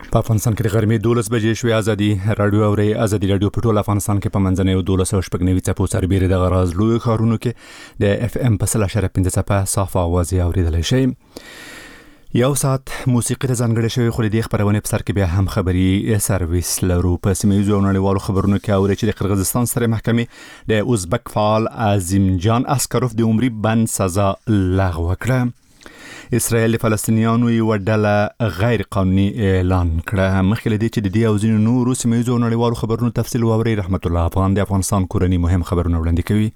په افغانستان کې د غرمې 12 بجې شوې. ازادي رادیو او ازادي رادیو په ټول افغانستان کې په منځنۍ 12 څپو سربېره د غراز لوی خارونو کې د اف ام په 0.5 څپه صاف आवाज اوریدل شي. یو ساعت موسیقي ته ځانګړې شوی خو د دې خبرونه په سر کې بیا هم خبري سرویس لرو. په سیمه ییزو نړیوالو خبرونو کې اوري چې د قرغیزستان سره محکمې د ازبک فعال عظیم جان اسکروف د عمري بند سزا لغوه کړه. اسرائیل فلسطینیانو یو ډله غیر قانوني اعلان کړه. مخکې له دې چې د دې او ځینو نورو سیمه ییزو نړیوالو خبرونو تفصیل واوري، رحمت الله افغان د افغانستان کورنی مهم خبرونه وړاندې کوي.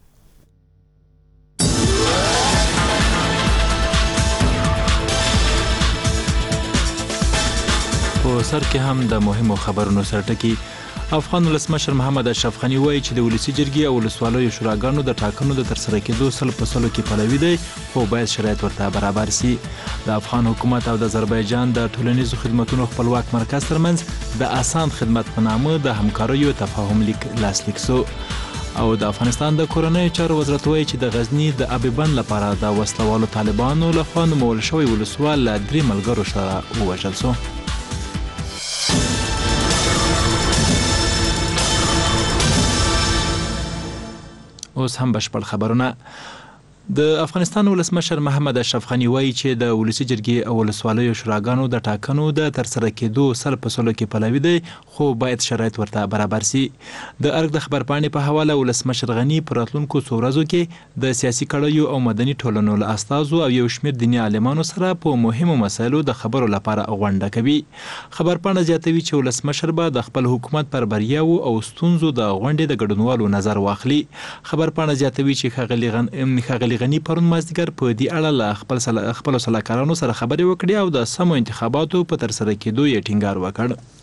په سر کې هم د مهمو خبرونو سرټکی. افغان ولسمشر محمد اشرف غنی وایي چې د ولسی جرګې او ولسوالیو شوراګانو د ټاکنو د ترسره کېدو 100% کې پلوي دی، خو باید شرایط ورته برابر سي. د افغان حکومت او د آذربایجان د ټولنیزو خدماتو خپلواک مرکز ترمنځ د آسان خدمت په نامه د همکاریو تفاهم لیک لاسلیک شو. او د افغانستان د کورنۍ چارو وزارت وایي چې د غزنی د ابي بند لپاره د وسلوالو طالبانو لخوا نومول شوی ولسوال له 3 ملګرو سره ووژل شو. اوس هم بشپړ خبرونه. د افغانستان ولسمشر محمد اشرف غنی وایي چې د ولسی جرګې او ولسوالیو شوراګانو د ټاکنو د ترسره کېدو 100% کې پلوي دی، خو باید شرایط ورته برابر سي. د ارګ د خبرپاڼې په حواله ولسمشر غنی پر راتلونکو څو ورځو کې د سیاسي کړیو او مدني ټولنو له استازو او یو شمېر دیني عالمانو سره په مهمو مسایلو د خبرو لپاره غونډه کوي. خبرپاڼه زیاتوي چې ولسمشر به د خپل حکومت پر بریاوو او ستونزو د غونډې د ګډونوالو نظر واخلي. خبرپاڼه زیاتوي چې ښاغلي غنی پرون مازدیګر په دې اړه له خپل سلاکارانو سره خبرې وکړې او د سمو انتخاباتو په ترسره کېدو یې ټینګار وکړ.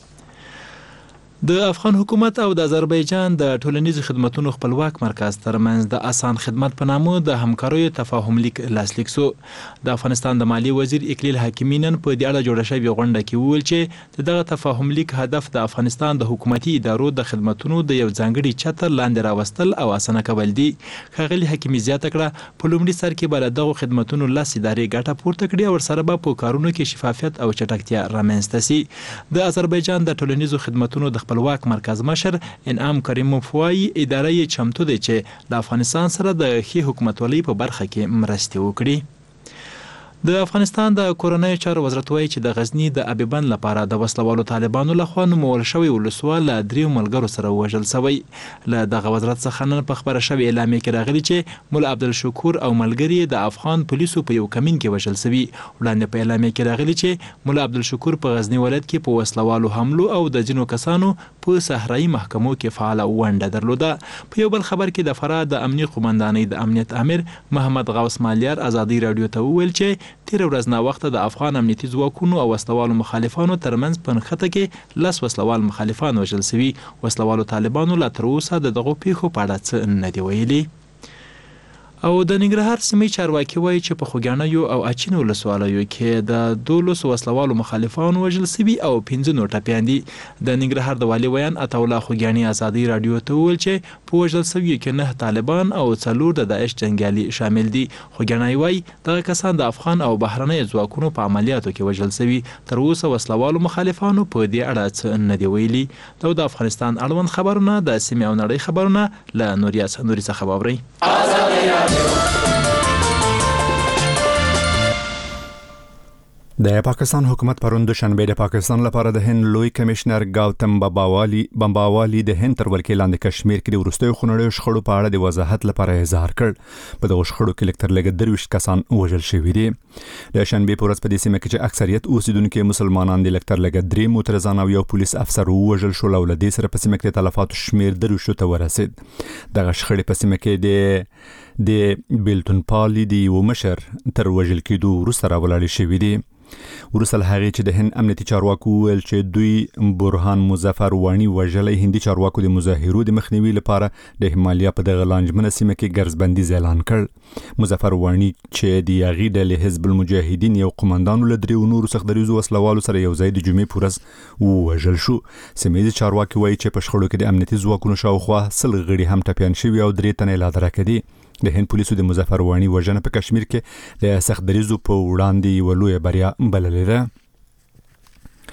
د افغان حکومت او د آذربایجان د ټولنیزو خدماتو خپلواک مرکز ترمنځ د آسان خدمت په نامه د همکاریو تفاهم لیک لاسلیک شو. د افغانستان د مالی وزیر اکلیل حکیمی نن په دې اړه جوړه شوې غونډه کې وویل چې دغه تفاهم لیک هدف د افغانستان د حکومتي ادارو د خدماتو د یو ځانګړي چتر لاندې راوستل او اسانه کول دي. ښاغلي حکیمی زیاته کړه په لومړي سر کې به دغه خدماتو لس ادارې ګټه پورته کړي او سره به په کارونو کې شفافیت او چټکتیا رامنځته شي. د آذربایجان د ټولنیزو خدماتو د خپلواک مرکز مشر انعام کریموف وايي اداره یې چمتو دی چې د افغانستان سره د ښې حکومتولۍ په برخه کې مرستې وکړي. د افغانستان د کورنۍ چارو وزارت وایي چې د غزنی د ابي بند لپاره د وسلوالو طالبانو لخوا نومول شوی ولسوال له 3 ملګرو سره وژل شوی. له دغه وزارت څخه نن په خبره شوی اعلامیه کې راغلی چې مولا عبدالشکور او ملګری د افغان پولیسو په یو کمین کې وژل شوی. وړاندې په اعلامیه کې راغلی چې مولا عبدالشکور په غزنی ولایت کې په وسلوالو حملو او د ځینو کسانو په صحرایي محکمو کې فعال ونډه درلوده. په یو بل خبر کې د فراه د امنیت قومندانۍ د امنیت امیر محمد غوث مالیار ازادي رادیو ته وویل چې تیر ورځ نا وخت د افغان امنیتي ځواکونو او وسلوالو مخالفانو ترمنځ په نښته کې 10 وسلوال مخالفان وژل شوي. وسلوالو طالبانو لا تر اوسه د دغو پیښو په اړه څه نه دی ویلي. او د ننګرهار سیمې چارواکي وایي چې په خوږیاڼیو او اچین ولسوالیو کې د 12 وسلوالو مخالفان وژل شوي او 15 نور ټپیان دي. د ننګرهار د والي ویان عطاالله خوږیاڼي ازادي رادیو ته وویل چې په وژل شویو کې 9 طالبان او 4 د داعش جنګیالي شامل دي. خوږیاڼي وایي دغه کسان د افغان او بهرنۍ ځواکونو په عملیاتو کې وژل شوي. تر اوسه وسلوالو مخالفانو په دې اړه څه نه دی ویلي. د افغانستان اړوند خبرونه د سیمې او نړۍ خبرونه له نوریا سندوري څخه واورئ. د پاکستان حکومت پرون دوشنبه د پاکستان لپاره د هند لوی کمشنر گاوتم بمباوالی د هند تر ولکې لاندې کشمیر کې د وروستیو خونړیو شخړو په اړه د وضاحت لپاره اظهار کړ. په دغه شخړو کې لکتر لګ 23 کسان وژل شوي دي. د شنبه په ورځ په دې سیمه کې چې اکثریت اوسیدونکو مسلمانان دي لکتر لګ 3 معترضان او یو پولیس افسر وژل شو. له دې سره په سیمه کې تلفات شمیر 23 ته ورسید. دغه شخړې په سیمه کې د بیلتون پالی دی و مشر تر وژل کېدو وروسته راولاړ شوي دي. ورسل هغه چې د هند امنیتي چارواکو ویل چې دوی برهان مظفر وانی وژلې هندي چارواکو د مظاهرو د مخنیوي لپاره د همالیا په دغه لانجمنه سیمه کې ګرځبندي اعلان کړ. مظفر وانی چې د یاغي د حزب المجاهدین یو قومندان له درې نورو سخدریزو وسلوالو سره یو ځای د جمعې پورز وژل شو. سیمه چارواکي وایي چې په شخړو کې د امنیتي ځواکونو شاوخوا 100 غړي هم ټپیان شوي او 3 تنه لا درکدي. د هند پولیسو د مظفر وانی وژنه په کشمیر کې د سخدریزو په وړاندې ولوي بریا بللې ده.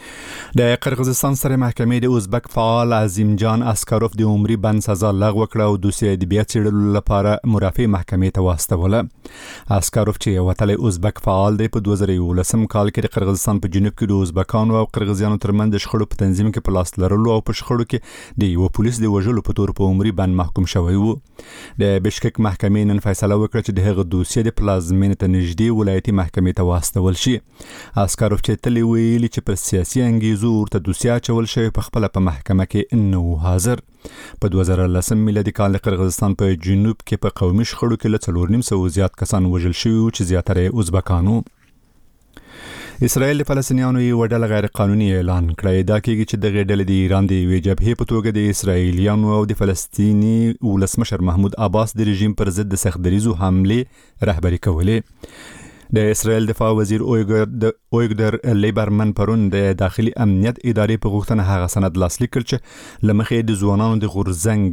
د قرغیزستان ستر محکمې د ازبک فعال عظیم جان اسکاروف د عمري بند سزا لغوه کړه او دوسیه د بیا څېړلو لپاره مرافع محکمې ته واستوله. اسکاروف چې وتلی ازبک فعال دی په 2011 کال کې د قرغیزستان په جنوب کې د ازبکانو او قرغیزیانو ترمنځ د شخړو په تنظیم کې په لاس لرلو او په شخړو کې د یو پولیس د وژلو په تور په عمري بند محکوم شوی و. د بشکک محکمې نن فیصله وکړه چې د هغه دوسیه د پلازمینې ته نږدې ولایتي محکمې ته واستول شي. اسکاروف چې تل ویلي چې پر سیاسي انګیزو ورته دوسیه اچول شوی په خپله په محکمه کې نه و حاضر. په 2010 میلادي کال د قرغیزستان په جنوب کې په قومي شخړو کې له 4.5 زیات کسان وژل شوي چې زیاتره یې ازبکانو. اسرائیل د فلسطینیانو یو ډله غیر قانوني اعلان کړی. دا کېږي چې دغه ډلې د ایران د یوې جبهې په توګه د اسرائیلیانو او د فلسطیني ولسمشر محمود عباس د رژیم پر ضد د سختدریزو حملې رهبري کولې. د اسرائیل دفاع وزیر اویګدر لیبرمن پرون د داخلي امنیت ادارې په غوښتنه هغه سند لاسلیک کړ چې لمخې د ځوانانو د غورځنګ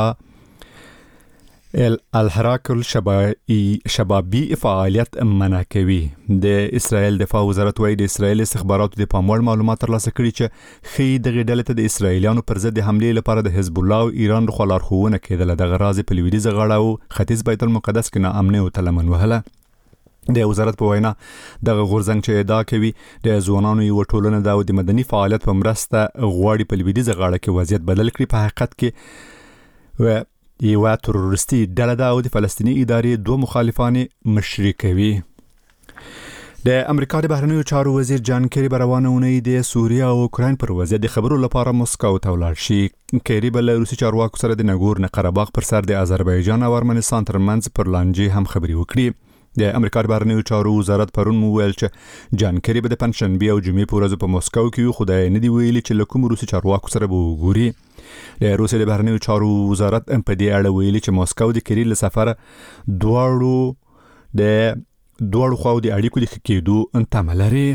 یا الحراک الشبابي فعالیت منع کوي. د اسرائیل دفاع وزارت وايي د اسرائیل استخباراتو د پاموړ معلومات ترلاسه کړي چې ښیي دغه ډلې ته د اسرائیلیانو پر ضد د حملې لپاره د حزب الله او ایران لخوا لارښوونه کېدله. دغه راز په لویدیځه غاړه او ختیځ بیت المقدس کې ناامنۍ او تلمن وهله. د وزارت په وینا دغه غورځنګ چې ادعا کوي د ځوانانو یو ټولنه ده او د مدني فعالیت په مرسته غواړي په لویدیځه غاړه کې وضعیت بدل کړي. په حقیقت کې یو تروریستي ډله ده او د فلسطیني ادارې 2 مخالفان مشري کوي. د امریکا د بهرنیو چارو وزیر جان کیری روانه اونۍ د سوریه او اوکراین پر وضعیت د خبرو لپاره مسکو ته ولاړ شي. کیری بل روسي چارواکو سره د نګورنو قرهباغ پر سر د آذربایجان او ارمنستان ترمنځ پر لانجې هم خبرې وکړي. د امریکا د بهرنیو چارو وزارت پرون وویل چې جان کیری به د پنځشنبې او جمعې په ورځو په مسکو کې خدای نه دی ویلي چې له کوم روسي چارواکو سره به وګوري. د روسي د بهرنیو چارو وزارت په دې اړه ویلي چې مسکو د کیری له سفر دواړو خواو د اړیکو د ښه کېدو تمه لري.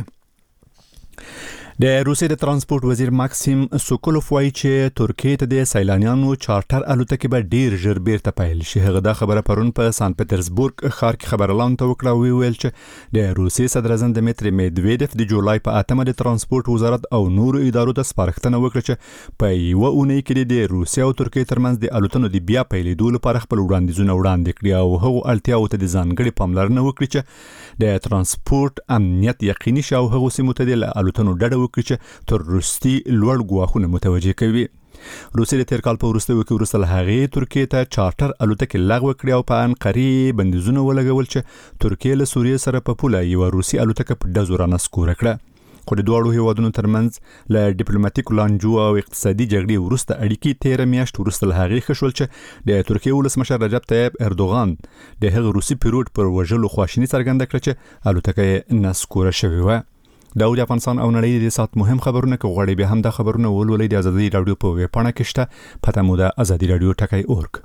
د روسي د ترانسپورت وزیر ماکسیم سوکولوف وایي چې ترکیه ته د سیلانیانو چارټر الوتکې به ډیر ژر بیرته پیل شي. هغه دا خبره پرون په سان پټرزبورګ ښار کې خبرلاون ته وکړه او ویل چې د روسي صدر اعظم دمیتری میدویدف د جولای په 8 د ترانسپورت وزارت او نورو ادارو ته سپارښتنه وکړه چې په یو اونۍ کې د روسي او ترکیه ترمنځ د الوتنو د بیا پیلېدو لپاره خپل وړاندیزونه وړاندې کړي او هغو اړتیاوو ته د ځانګړي پاملرنه وکړي چې د ترانسپورت امنیت یقیني شي او هغو سیمو ته د الوتنو ډډه وکړي چې تروریستي لوړ ګواښونه متوجه کوي. روسي د تیر کال په وروستیو کې وروسته هغې ترکیه ته چارټر الوتکې لغوه کړې او په انقرې بندیزونه ولګول چې ترکیه له سوریې سره په پوله یو روسي الوتکه په ډزو رانسکوره کړه. خو د دواړو هیوادونو ترمنځ له ډیپلوماټیکو لانجو او اقتصادي جګړې وروسته اړیکې 13 میاشت وروسته له هغې ښه شول چې د ترکیې ولسمشر رجب طیب اردوغان د هغه روسي پیلوټ پر وژلو خواشیني څرګنده کړه چې الوتکه یې نسکوره شوې وه. دا د افغانستان او نړۍ د سات مهم خبرونه کې غواړي به هم دا خبرونه ولولئ د ازادي رادیو په ویب پاڼه کې شته. پته مو د ازادي رادیو ټکی اورګ.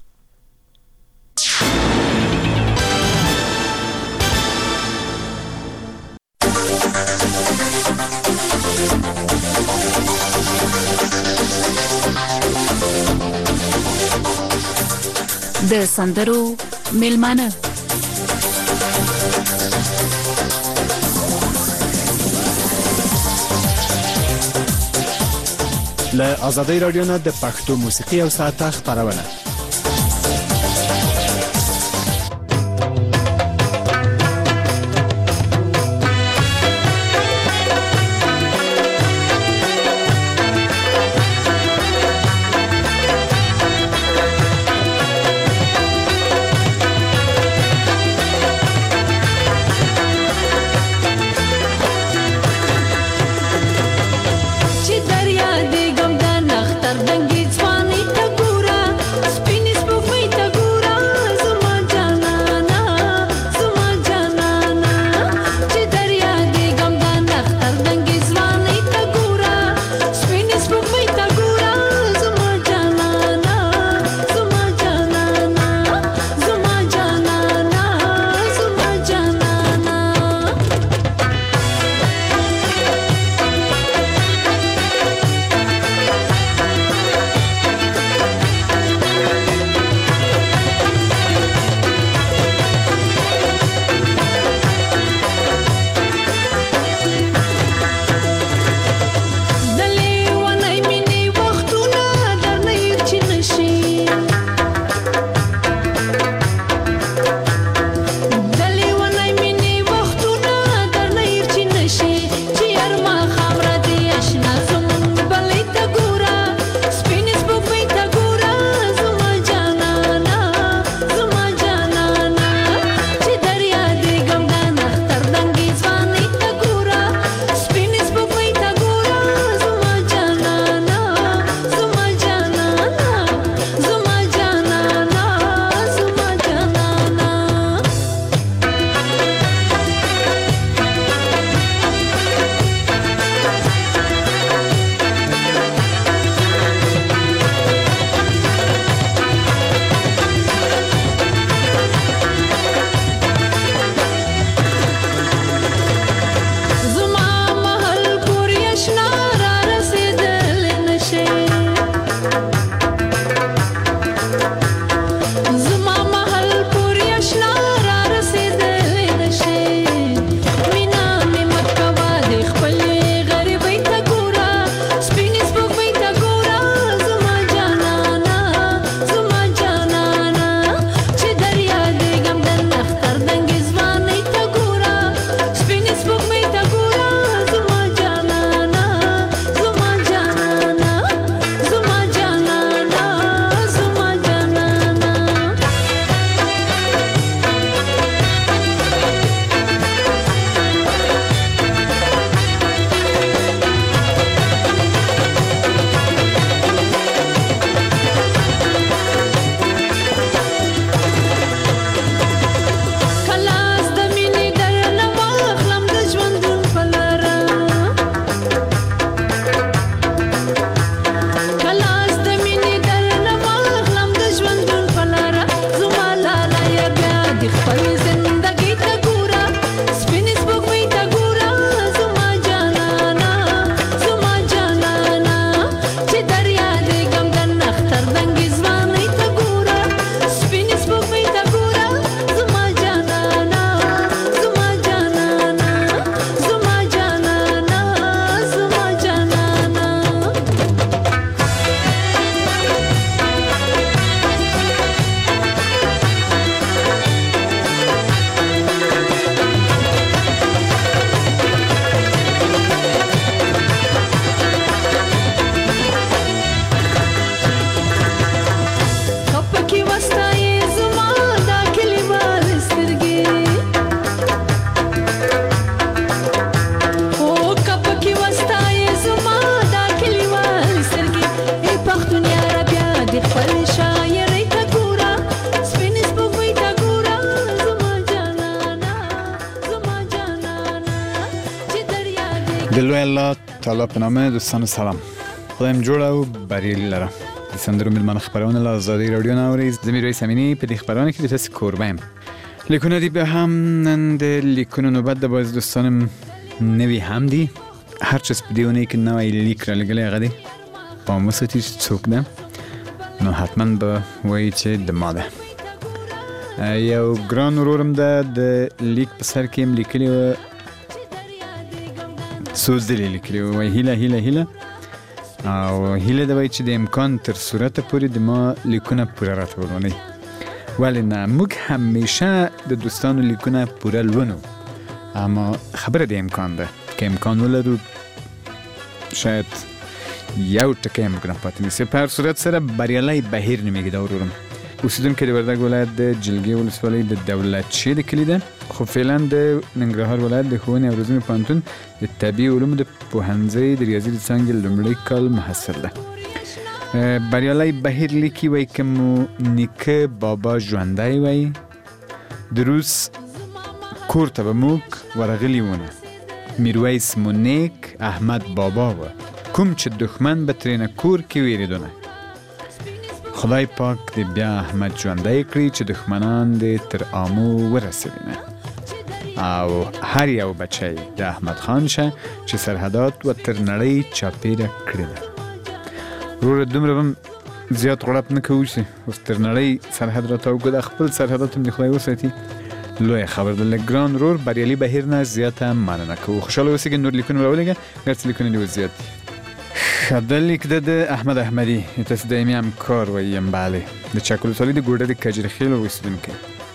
د سندرو میلمانه له ازادي رادیو نه د پښتو موسیقي او ساعته خبرونه. چې دریا دې ګم د نختر دنګي ځواني ته ګوره د لوی الله تعالی په نامه دوستانو سلام. خدایم جوړ او بریالي لره. د سندرو ملمانه خبرونه له ازادي رادیو نه اورئ. زه میرویس امینی په دې خبرونه کې د تاسو کوربه یم. لیکونه دي به هم نن د لیکونو نوبت د باز دوستانم نوی هم دي. هر چیز په دیونه کې نوی لیک را لګلې هغه دی په موسیقي څوک ده نو حتما به وایي چې د ما ده. یو ګران ورورم ده د لیک په سر کې هم لیکلي و سوزدلی لیکلي و هیله او هیله ده وایي چې د امکان تر صورته پورې د ما لیکونه پوره راته ولونی. ولی نه موږ همیشه د دوستانو لیکونه پوره لونو اما خبره د امکان ده که امکان ولرو شاید یو ټکی هم موږ نه پاتې نیسي. په هر صورت سره بریالی بهیر نومیږي دا ورورم. اوسیدونکی د وردګ ولایت د جلګې ولسوالۍ د دولتشې د کلي ده خو فعلا د ننګرهار ولایت د ښوونې او روزنې پوهنتون د طبیعي علومو د پوهنځۍ د ریاضي د څانګې لومړی کال محصل ده. بریالی بهیر لیکي وایي که مو نیکه بابا ژوندی وایي د روس کور ته به موږ ورغلي وونه میرویس مو نیک احمد بابا و کوم چې دښمن به ترېنه کور کې ویرېدونه. خدای پاک دې بیا احمد ژوندی کړي چې دښمنان دې تر آمو ورسوي نه او هر یو بچی د احمد خان شه چې سرحدات و تر نړۍ چاپیره کړي ده. وروره دومره به زیات غړپ نه کوو چې اوس تر نړۍ سرحد راته وګده خپل سرحدات هم دې خدای وساتي. لوی خبر ده. له ګران ورور بریالي بهیر نه زیاته مننه کوو. خوشحاله اوسئ. نور لیکونه راولېږه هر څه لیکونه دې زیات دي. ښه دا لیک ده د احمد احمدي تاسو دایمي همکار ویم. بله د چک ولسوالۍ د ګوډه د کجرخیل اوسېدونکی.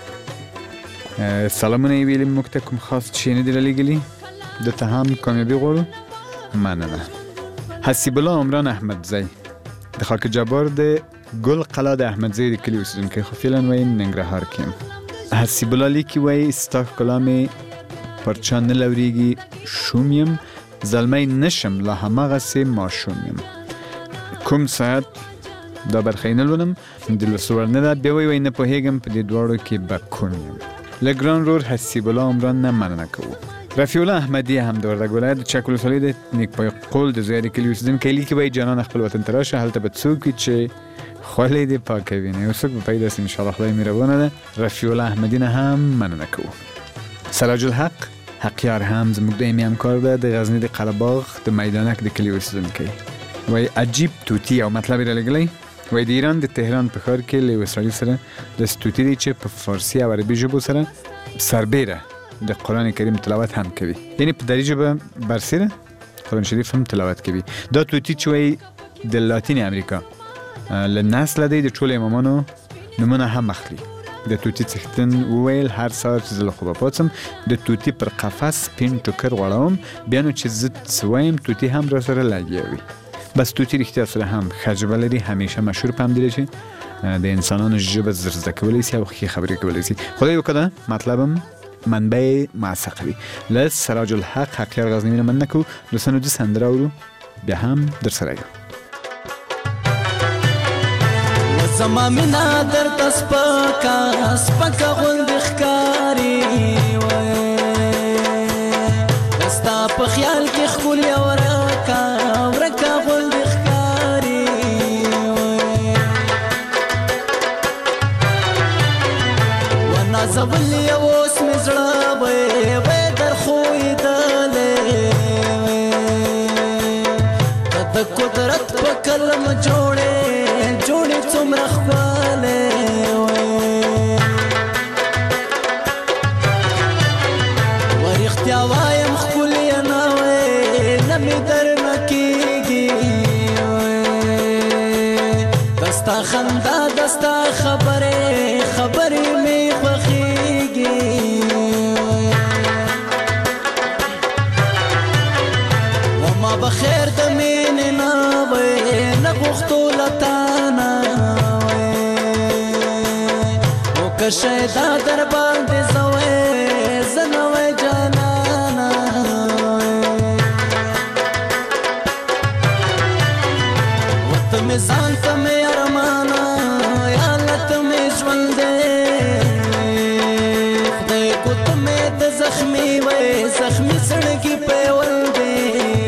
سلامونه یې ویلي موږ ته کوم خاص شی نه دي رالیږلي. ده ته هم کامیابي غواړو. مننه. حسیب الله عمران احمدزی د خاک جبار د ګل قلا د احمدزی د کلي اوسېدونکی خو فعلا وایي ننګرهار کې یم. حسیب الله لیکي وایي ستا ښکلا مې پر چا نه لورېږي شوم یم زلمی نشم لا هماغسې ماشوم یم. کوم ساعت دا برخه یې نه لولم د لوستو وړ نه ده. بیا وایي نه پوهېږم په دې دواړو کې به کوم یم. له ګران ورور حسیب الله عمران نه مننه کوو. رفیع الله احمدي هم د وردګ ولایت د چک ولسوالۍ د نیکپای قول د زیارې کلي اوسېدونکی لیکي وایي جانان خپل وطن ته راشه هلته به څوک وي چې خولې دې پاکه وینه یو څوک به پیدا سي انشاءالله. خدای مهربانه ده. رفیع الله احمدي نه هم مننه کوو. سراج الحق حقیار هم زموږ دایمي همکار ده د غزني د قلهباغ د میدانک د کلي اوسېدونکی. وایي عجیب توتي او مطلب یې رالیږلی. وایي د ایران د تهران په ښار کې له یو اسرائیلي سره داسې توتي دی چې په فارسي او عربي ژبو سره سربیره د قرآن کریم تلاوت هم کوي. یعنی په دري ژبه برسیره قرآن شریف هم تلاوت کوي. دا توتي چې وایي د لاتین امریکا له نسله دی د ټولو امامانو نومونه هم اخلي. د توتي څښتن وویل هر سهار چې زه له خوبه پاڅم د توتي پر قفس سپین ټوکر غوړوم بیا نو چې زه څه وایم توتي هم را سره لګیا وي. بس توتي رښتیا سره هم ښه ژبه لري. همیشه مشهور په همدې دی چې د انسانانو ژبه زر زده کولی سي او ښې خبرې کولی سي. خدای وکړه مطلبم منبع موثق وي. له سراج الحق حقیار غزنوي نه مننه کوو. دوستانو دې سندره اورو بیا هم در سره یو. زما مینا درته سپکه غوندې ښکاري ستا په خیال کې ښکلې ورکه غوندې ښکاري ونازولې اوس مې زړه وی در ښویدلې د قدرت په کلم جوړې څومره ښکلې ورښتیا وایم ښکلې نه وې نه مې درنه کېږي دستا خندا دستا خبرې مې خوښېږي وما بخیر د مینې نه وې نه غوښتو له تانه که شیدا در باندې زه نه وی جانانه ورته مې ځان ته مې ارمانه یا الله ته مې ژوند دی خدای کو ته مې د زخمي زړګي پیول دی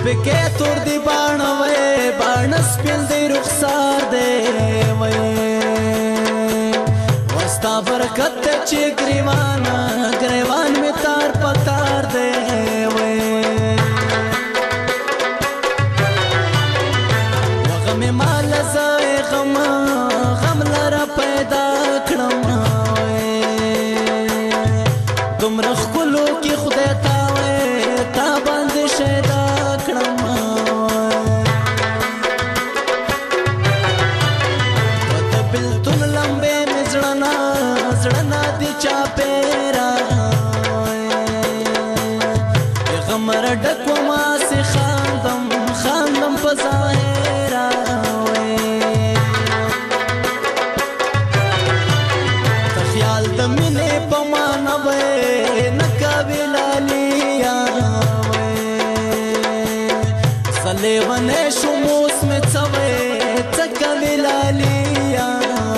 پکې تور دی باڼه وې باڼه سپین دی رخسار دی وې وستا برکت چې ګریوان می تار پتار دی وې وغم مال زای غم لره پیدا کړم دومره ښکلو کې خدای تا باندې شیدا کړم د بلتون لمبې مې زړه نه دي چاپېره غمر ډک وما سي خاندم په ظاهره ته خیال د مینې په مانا وې نه کوې لالیا لیوانه شو موس میں څوې څکوي لالیا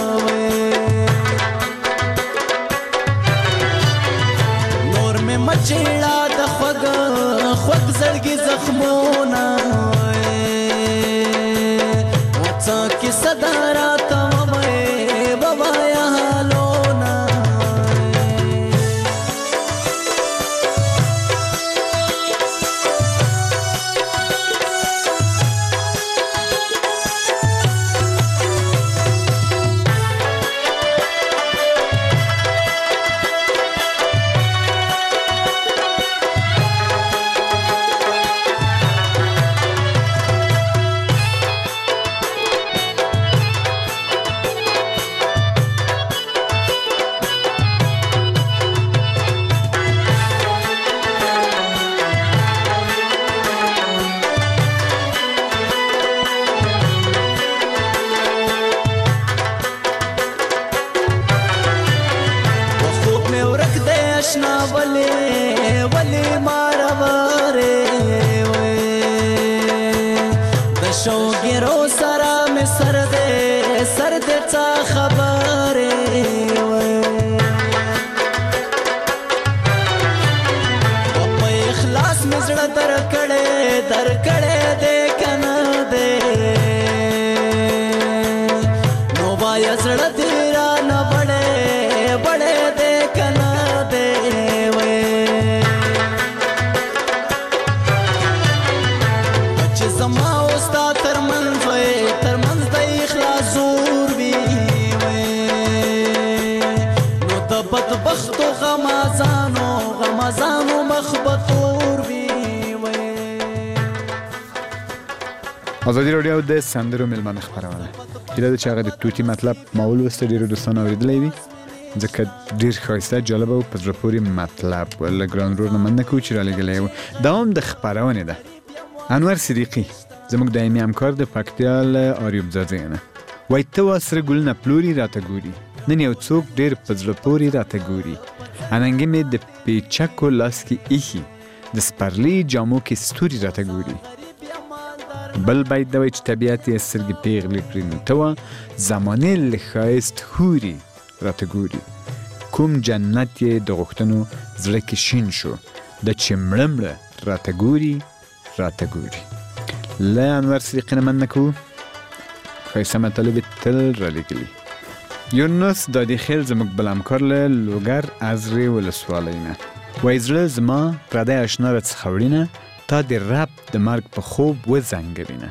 نور میں مچېړه د خوږ زړګي زخمونه وڅا کې صدا راته ومې بوایا حالونه ولی مارواره د شوګیرو سره مې سر دې څه خبره په اخلاص مې زړه درکړې دې کنه دې نو باید زړه دې را نه بړې دې کنه زما اوستا ترمنځ د اخلاص زور وي نو د بدبختو غمازانو مخ به تور وي ازادي راډیو د سندرو مېلمانه خپرونه هیله ده چې هغه د توتي مطلب ما ولوسته ډېرو دوستانو اورېدلی وي ځکه ډېر ښایسته جالبه او په زړه پورې مطلب له ګران ورور نه مننه کوو چې رالیږلی و دا هم د خپرونې ده انور صدیقي زموږ دایمي همکار د پکتیا له آریوب زاده نه وایي ته وا سره ګلونه پلوري راته ګوري نن یو څوک ډېر په زړه پورې راته ګوري اننګې مې د پیچکو لاس کې ایښي د سپرلي جامو کې ستوري راته ګوري بل باید دا وایي چې طبیعت یې سترګې پیغلې کړي نو ته وا زمانې له ښایست هوري راته ګوري کوم جنت یې د غوښتنو زړه کې شین شو د چې مړه مړه راته ګوري له انور صدیقي نه مننه کوو ښایسته مطالب یې تل رالیږلي یونس دادي خیل زموږ بل همکار له لوګر ازرې ولسوالۍ نه وایي زړه زما پردی اشنا راڅخه وړینه تا د رب د مرګ په خوب وزنګوینه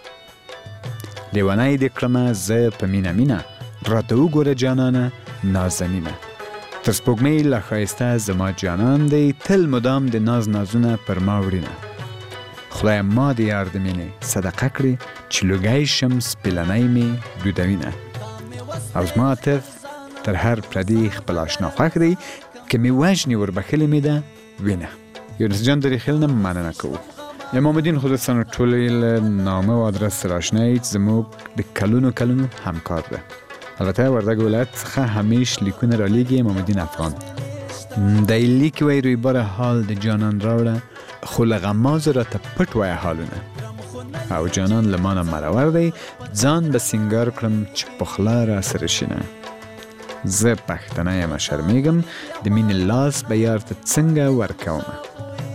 لیونی دې کړمه زه په مینه راته وګوره جانانه نازنینه تر سپوږمۍ لا ښایسته زما جانان دی تل مدام د نازونه پر ما وړینه خدای ما د یار د مینې صدقه کړې چې لوګی شم سپیلنی مې دودوینه او زما عاطف تر هر پردي خپل اشنا خوښ دی که مې وژنې وربښلې مې ده وینه یونس جان درې خیل نه مننه کوو امام الدین خو دوستانو ټولې له نامه او ادرس سره اشنا یې چې زموږ د کلونو همکار ده البته وردګ ولایت څخه همیش لیکونه رالیږي امام الدین افغان دی لیک وایي رویباره حال د جانان راوړه خو له غمازو راته پټ وایه حالونه او جانان له مانه مرور دی ځان به سینګار کړم چې پخلا را سره شینه زه پښتنه یم شرمیږم د مینې لاس به یار ته څنګه ورکومه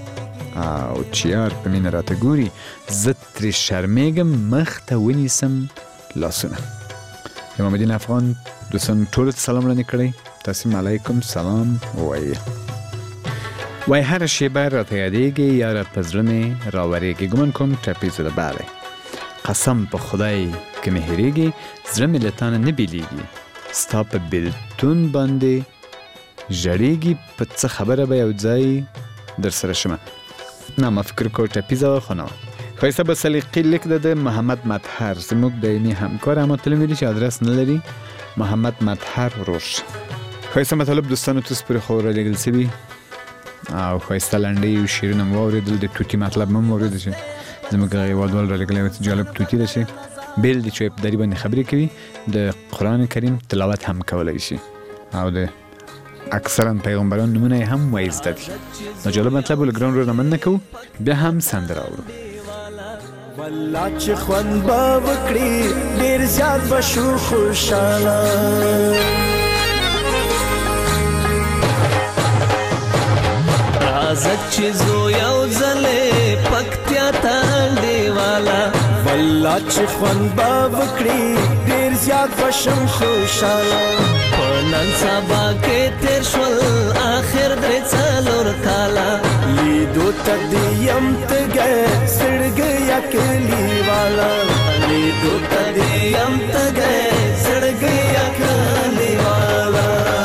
او چې یار په مینه راته ګوري زه ترې شرمېږم مخ ته ونیسم لاسونه. امام الدین افغان دوستان ټولو ته سلام وړاندې کړی. تاسې علیکم سلام ووایي. وای هره شیبه راته یادېږي یاره په زړه مې راورېږي ګمان کوم ټپي زه د بالی قسم په خدای که مې هېرېږي زړه مې له تا نه نه بېلېږي ستا په بېلتون باندې ژړېږي په څه خبره به یو ځای در سره شمه. نه ما فکر کو ټپیزه خو نه ښایسته به سلیقې لیک ده د محمد مطهر زموږ دایمي همکار اما تل مې ویلي چې ادرس نه لري محمد مطهر روش. ښایسته مطالب دوستانو تاسو پورې خو رالیږل سوي او ښایسته لنډې او شعرونه مو واورېدل د ټوټي مطلب مو واورېدل چې زموږ هغه هېوادوال رالیږلی و جالب ټوټي ده چې بېل دي چې په دري باندې خبرې کوي د قرآن کریم تلاوت هم کولی شي او د اکثرا پیغمبران نمونه هم وایي زده دي. نو جالب مطلب له ګران ورو نه کوو بیا هم سندره اورو. والله چې خوند به وکړي ډېر زیات به شو خوشحاله راځه چې زو یو ځلې پکتیا ته انډیواله والله چې خوند به وکړي ډېر زیات به شم خوشحاله په نن سبا کې تېر شول آخر درې څلور کاله لیدو ته دې یم تږی زړګی یا کلیواله لیدو ته دې یم تږی زړګی یا کلیواله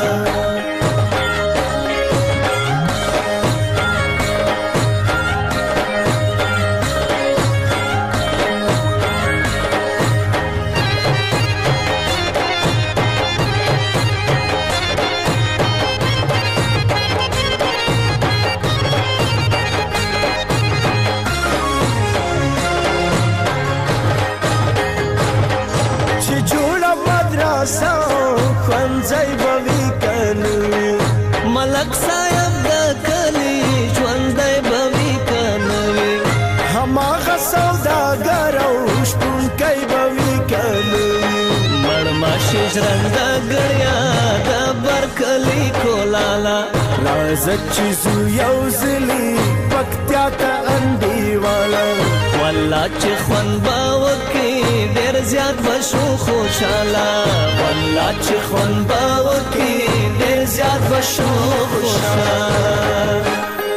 ځای به وي که نه وي ملک صاحب د کلي ژوندی به وي که نه وي هماغه سوداګر او شپونکی به وي که نه وي مړماشي ژرنده ګړیا د برکلي کولاله راځه چې زو یو ځلي پکتیا ته انډیواله والله چې خوند به وکړي ډېر زیات به شو خوشحاله والله چې خوند به وکړي ډېر زیات به شو خوشحاله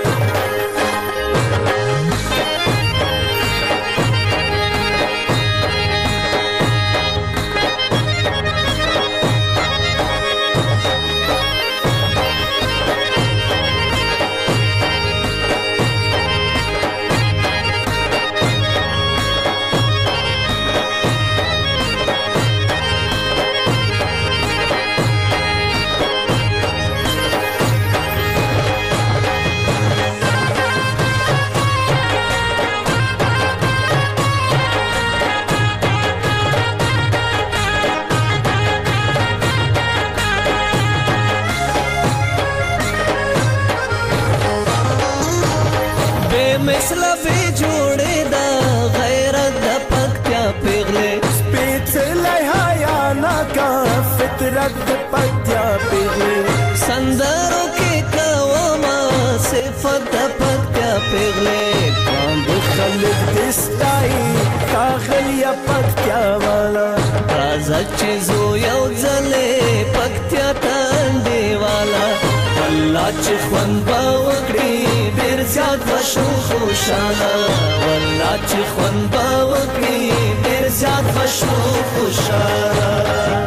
مثله بې جوړې ده غیرت د پکتیا پیغلې سپېڅلی حیا ناکه فطرت د پکتیا پیغلې سندرو کې کومه صفت د پکتیا پیغلې کاندې خلک دې ستایي ښاغلیه پکتیا والا راځه چې زو یو ځلې پکتیا ته انډیواله والله چې خوند به وکړي ډېر زیات به شو خوشحاله والله چې خوند به وکړي ډېر زیات به شو خوشحاله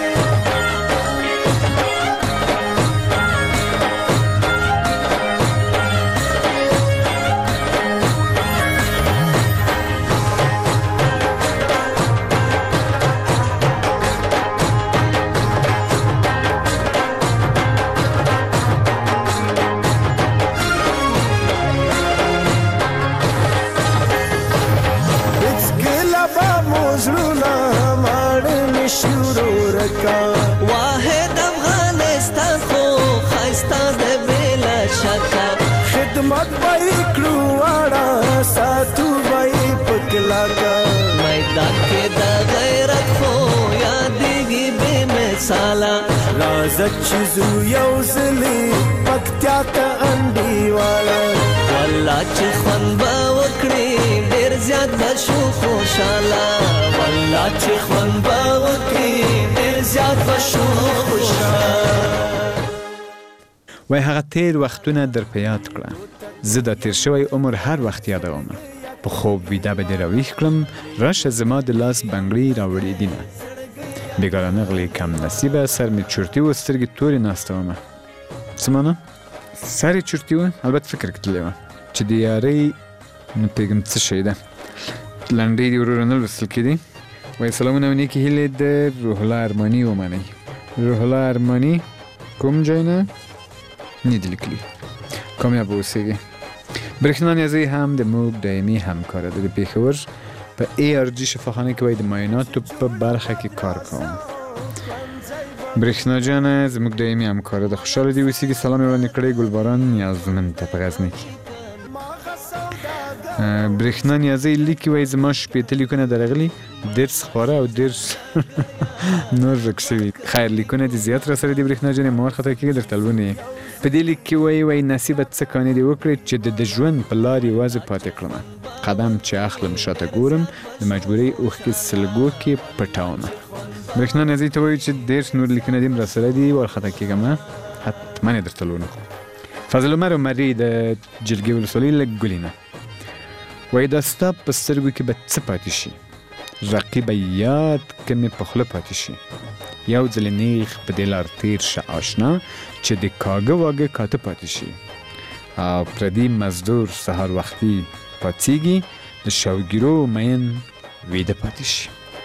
واحد افغانستان خو خایسته د بلا شکه خدمت به یې کړو واړه ساتو به یې په کلاکه میدان کې د غیرت خو یادېږي بې مثاله راځه چې زو یو ځلې پکتیا ته انډیواله والله والله چې خوند به وکړي ډېر زیات به شو خوشاله والله چې خوند به وکړي ډېر زیات به شو خوشاله. وای هغه تیر وختونه در په یاد کړه، زه د تیر شوی عمر هر وخت یادوم. په خوب ویده به دې راویښ کړم، راشه زما د لاس بنګړۍ راوړې دینه. بیګارانه غلې کم نصیبه، سر مې چورتي و، سترګې تورې ناسته ومه. څه مانه؟ سر یې چورتي و؟ البته فکر کې تللی وه چې د یارۍ نه پوهېږم څه شی ده. لنډۍ دې وروره نه لوستل کېدې. وایي سلامونه او نیکې هیلې د روح الله ارماني ومنئ. روح الله ارماني کوم ځای نه دي لیکلي. کامیاب اوسئ. برېښنا نیازی هم د موږ دایمي همکاره ده. د پېښور په ARG شفاخانه کې وایي د معایناتو په برخه کې کار کوم. برېښنا جانه زموږ دایمي همکاره ده. خوشحاله دې اوسېږي. سلام یې وړاندې کړی ګلباران نیازمند ته په غزني کې. برېښنا نیازی لیکي وایي زما شپېته لیکونه درغلي، درس خواره او درس نور ورک شوي. خیر لیکونه دې زیات راسره دي برېښنا جانې، مه وارخطا کېږه، درته لولې. په دې لیک کې وایي نصیبه څه کانې دې وکړې چې د ژوند په لار یوازې پاتې کړمه. قدم چې اخلم شاته ګورم، د مجبورۍ اوښکې سلګو کې پټومه. برېښنا نیازی ته وایي چې دېرش نور لیکونه دې هم راسره دي، وارخطا کېږه مه، حتما یې درته لولم. فضل عمر عمري د جلګې ولسوالۍ له ګلینه وایي دا ستا په سترګو کې به څه پاتې شي؟ رقیبه یاد که مې په خوله پاتې شي. یو ځل نیغ په دې لار تیر شه آشنا، چې د کاږه واږه کاته پاتې شي. او پردي مزدور سهار وختي پاڅېږي، د شوګیرو مین ویده پاتې شي.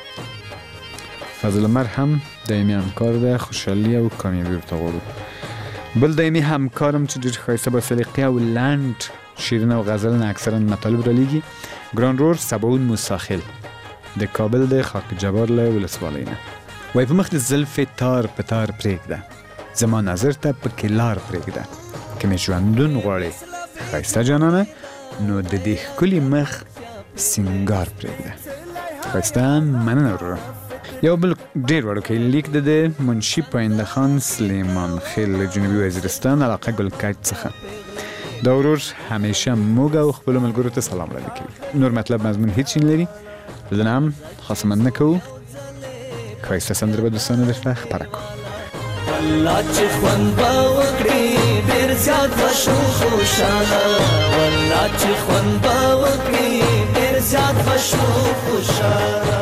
فضل عمر هم دایمي همکار ده. خوشحالي او کامیابي ورته غواړو. بل دایمي همکارم چې ډېر ښایسته با سلیقې او لنډ شیرین او غزلونه اکثرا مطالب را لیږي، ګران رور سباون موساخیل د کابل د خاک جبار له ولسوالۍ نه. وایي په مخ د زلفې تار په تار پرېږده، زما نظر ته پکې لار پرېږده. که مې ژوندون غواړې ښایسته جانانه، نو د دې ښکلي مخ سینګار پرېږده. ښایسته مننه وروره. یو بل ډېر وړوکی لیک د منشي پاینده خان سلیمان خیل له جنوبي وزیرستان علاقه ګلکج څخه. دا ورور همیشه موږ او خپلو ملګرو ته سلام وړاندې کوي. نور مطلب مضمون هیڅ نه لري. له نه هم خاصه مننه کوو. ښایسته سندره به دوستانو درته خپره کوو. والله چې خوند به وکړي ډېر زیات به شو خوشاله والله چې خوند به وکړي ډېر زیات به شو خوشاله.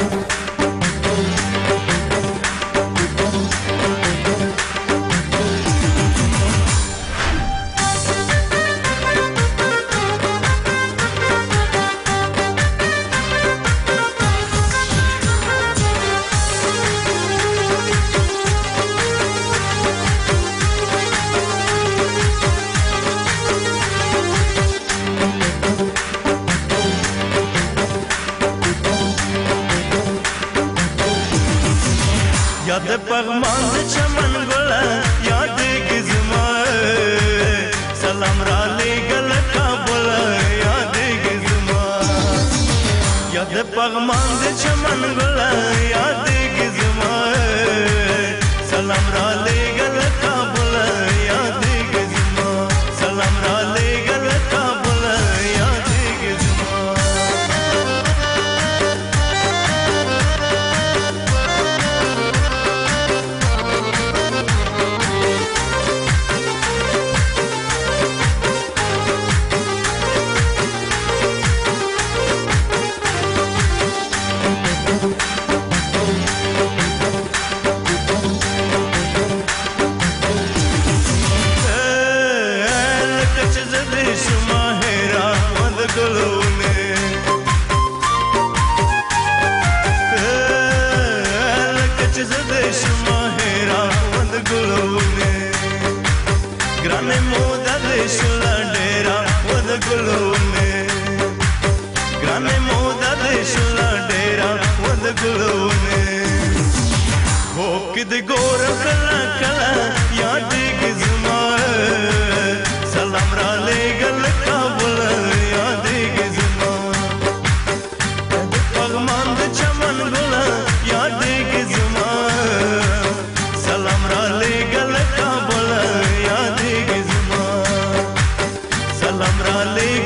یاد پغمان د چمن ګله یاد گزما سلام را لګل کابل یاد گزما یاد پغمان د چمن ګله یاد گزما سلام را لګل کابل یاد گزما سلام را لګل کابل یاد گزما. Salam ra le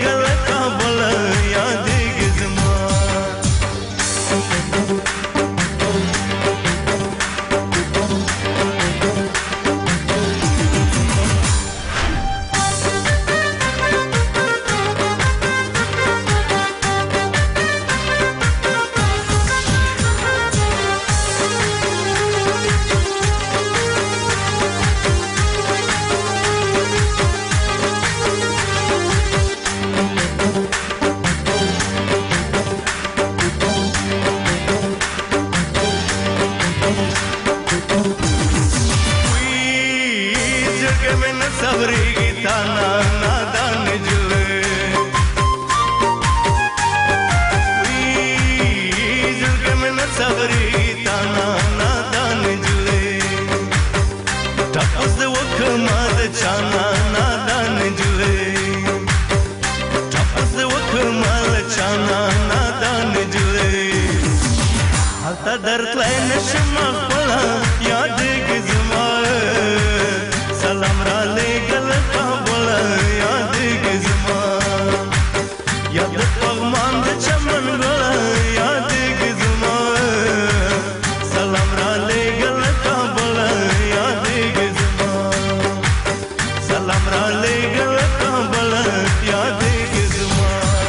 شانا نادان جوړي هلته درتلای نشم خپله یادېږي زما سلام را لېږل کابل یادېږي زما یاد پغمان د چمن ګله یادېږي زما سلام را لېږل کابل یادېږي زما سلام را لېږل کابل یادېږي زما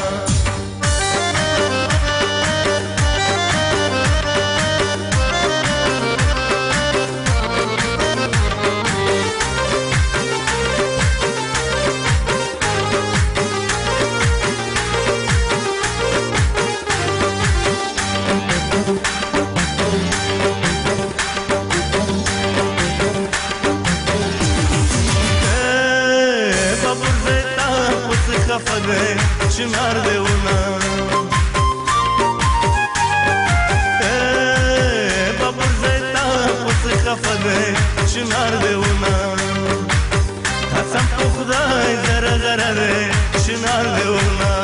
چنار دیونا بابور زیتا پس خفده چنار دیونا قسم تو خدای زره زره ده چنار دیونا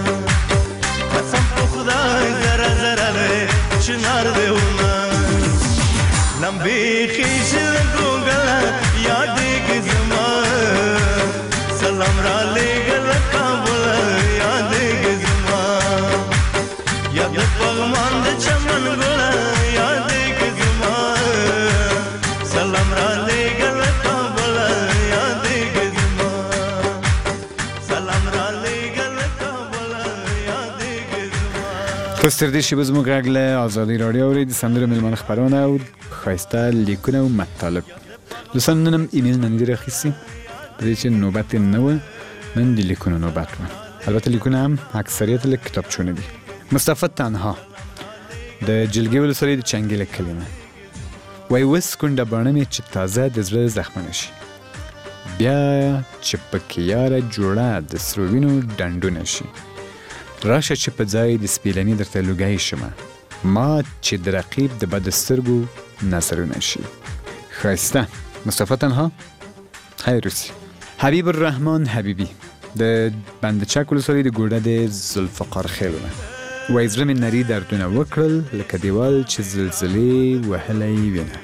قسم تو خدای زره زره ده چنار دیونا لمبی خیش گوگل یادېږي زما سلام را لېږل کابل یادېږي زما یاد پغمان د چمن ګله یادېږي زما سلام را لېږل کابل یادېږي زما سلام را لېږل کابل یادېږي زما. اوس تر دې شی به زموږ غږ له ازادي راډیو اورئ د سندرو میلمانه خپرونه او ښایسته لیکونه او مطالب. دوستان نن هم ایمیل نه دي راخیستي په دې چې نوبت یې نه وه، نن د لیکونو نوبت وه. البته لیکونه هم اکثریت له کتابچونه دي. مصطفی تنها د جلگې ولسوالۍ د چنګیله کلي نه وایي اوس کونډه باڼه مې چې تازه د زړه زخمونه شي، بیا چې پکې یاره جوړه د سرو وینو ډنډونه شي، راشه چې په ځای د سپیلني درته لوګی شمه، ما چې د رقیب د بد سترګو نظرونه شي. ښایسته مصطفی تنها خیر اوسي. حبیب الرحمن حبیبی د بندچک ولسوالۍ د ګوډه د ذوالفقار خیلو نه وایي زړه مې نري دردونه وکړل لکه دیوال چې زلزلې وهلی وینه،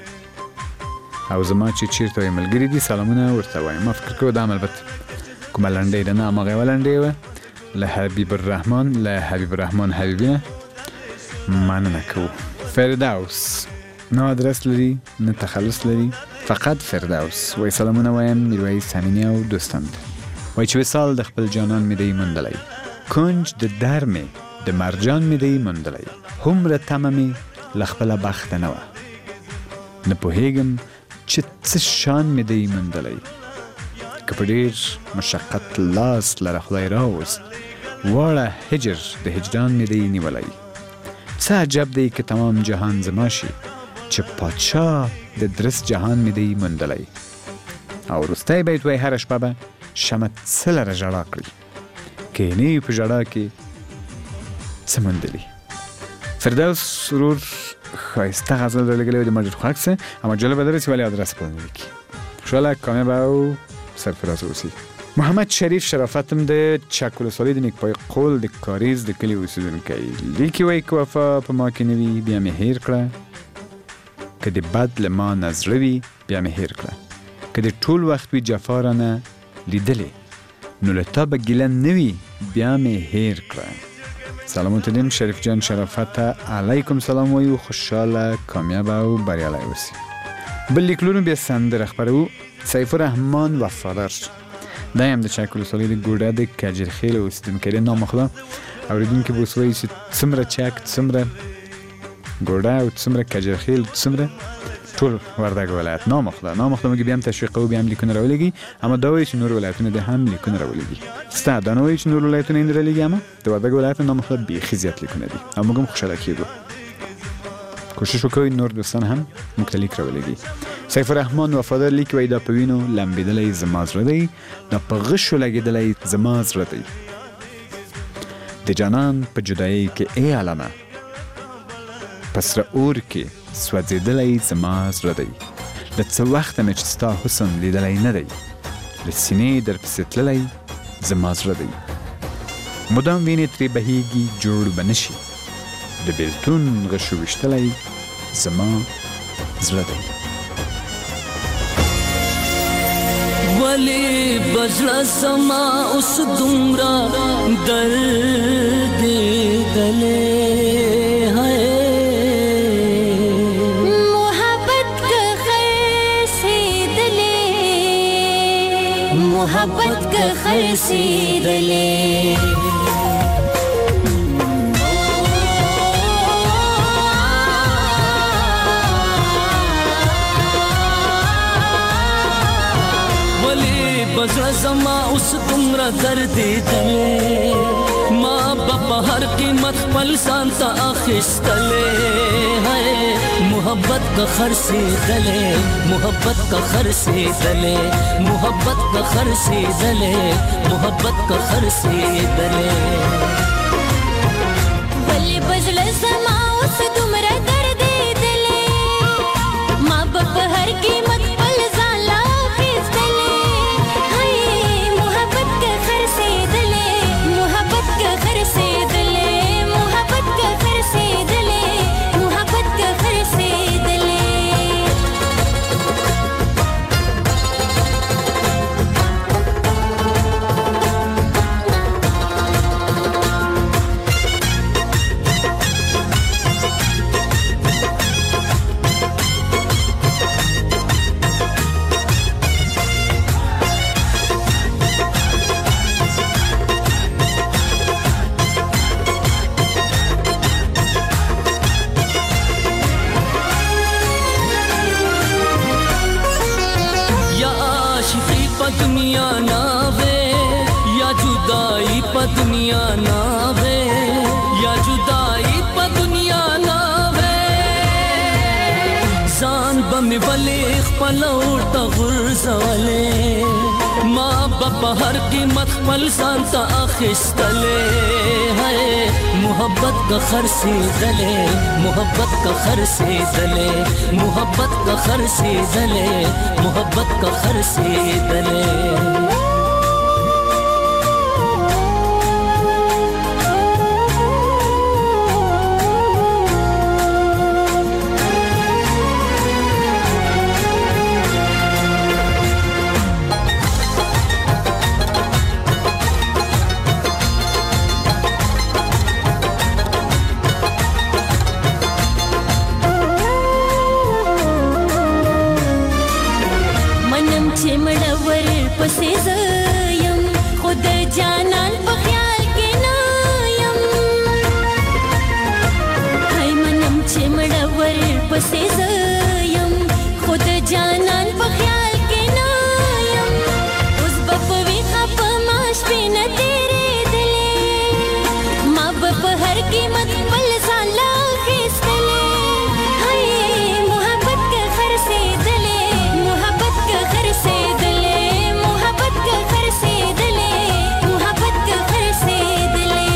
او زما چې چیرته وایي ملګري دي سلامونه ورته وایم. ما فکر کوم دا هم البته کومه لنډۍ ده، نه هماغه یوه لنډۍ وه له حبیب الرحمن حبیبی نه مننه کوو. فردوس نه ادرس لري نه تخلص لري، فقط فردوس وایي سلامونه وایم میرویس امینی او دوستان ته. وایي چې وصال د خپل جانان مې دی موندلی، کنج د در مې د مرجان مې دی موندلی، هومره تمه مې له خپله بخته نه وه، نه پوهېږم چې څه شان مې دی موندلی، که په ډېر مشقت لاس لره خدای راوست، واړه هجر د هجران مې دی نیولی، څه عجب دی که تمام جهان زما شي، چې پادشاه د درس جهان مې دی موندلی. او وروستی بیت وایي هره شپه به شمع څه لره ژړا کړي، که یې نه وي په ژړا کې څه موندلي. فردوس ورور ښایسته غزل درلګلی و د ما ډېر خوښ څه، اما جالبه ده چې ولې ادرس پوه نه لیکي. خوشحاله کامیابه او سرفراز اوسي. محمد شریف شرافت هم د چک ولسوالۍ د نیکپای قول د کاریز د کلي اوسېدونکی لیکي وایي که وفا په ما کې نه وي بیا مې هیر کړه، که د بد له ما نه زړه وي بیا مې هیر کړه، که د ټول وخت وي جفا رانه لیدلې نو له تا به ګیله نه وي بیا مې هیر کړه. سلامات دین شریف جان شرافت علیکم سلام وایو، خوشحاله کامیابه او بریالی اوسي. بل لیکلونو بیا سندره خپرو. سیف الرحمن وفادار دا هم د چک ولسوالۍ د ګوډه د کجرخیل اوسېدونکی دی. نامخله اورېدونکي به اوس وایي چې څومره چک څومره ګوډه او څومره کجرخیل څومره ټول وردګ ولایت. نامخله موږ بیا هم تشویق کوو، بیا هم لیکونه راولېږي، اما دا وایي چې نور ولایتونه دې هم لیکونه راولېږي. ستا دا نه وایي چې نور ولایتونه یې نه رالیږي، اما د وردګ ولایت نامخله بیخي زیات لیکونه دي او موږ هم خوشحاله کېږو. کوشش وکوئ نور دوستان هم موږ ته لیک راولېږي. سیف الرحمن وفادار لیکي وایي دا په وینو لمبېدلی زما زړه دی، دا په غشو لګېدلی زما زړه دی، د جانان په جدایۍ کې ای عالمه په سره اور کې سوځېدلی زما زړه دی، له څه وخته مې چې ستا حسن لیدلی نه دی، له سینې در پسې تللی زما زړه دی. مدام وینې ترې بهیږي جوړ به نشي د بیلتون غشو ویشتلی زما زړه دی ولی بزړه زما اوس دومره دردېدلی محبت کا خرسیدلے ولی بزړه زما اوس دومره دردېدلی ما به په هر قیمت خپل ځان ته اخیستلی محبت کا خرسیدلے محبت کا خرسیدلے محبت کا خرسیدلے محبت کا خرسیدلے ولی بزړه زما اوس دومره دردېدلی ما به په هر قیمت خپل ځان لا اخیستلی محبت کا خرسیدلے محبت کا خرسیدلے محبت کا خرسیدلے محبت کا خرسیدلے دنیا ناوے یا جدائی پا دنیا ناوے یا جدائی پا دنیا ناوے زان بمی ولی خپل اورتا غرزولے ما با ہر قیمت خپل ځان ته اخیستلے محبت کا خرسیدلے محبت کا خرسیدلے محبت کا خرسیدلے محبت کا خرسیدلے پسې زیم خود جانان په خیال کې نایم هی منم چې مړور پسې زیم خود جانان په خیال کې نایم اوس به په ویښه په ما شپې نه تېرېدلې ما به په هر قیمت خپل ځان لا اخیستلی هی محبت که خرڅېدلې محبت که خرڅېدلې محبت کا خرڅېدلې محبت کا خرڅېدلې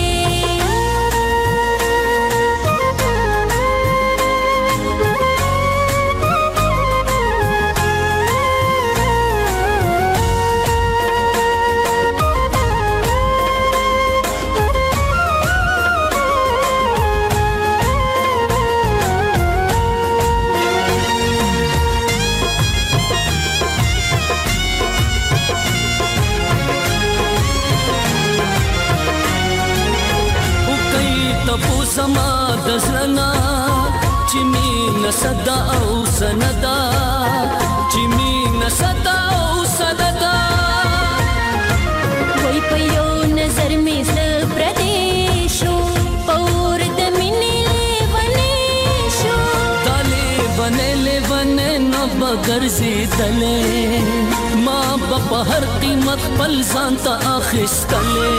زما د زړه چې مینه صدا او سندا چې مینه صدا او سندا وای په یو نظر مې زړه پردې شو پور د مینې لیونې شو دا لیونې نه به ګرځېدلې ما به په هر قیمت خپل ځان ته اخیستلې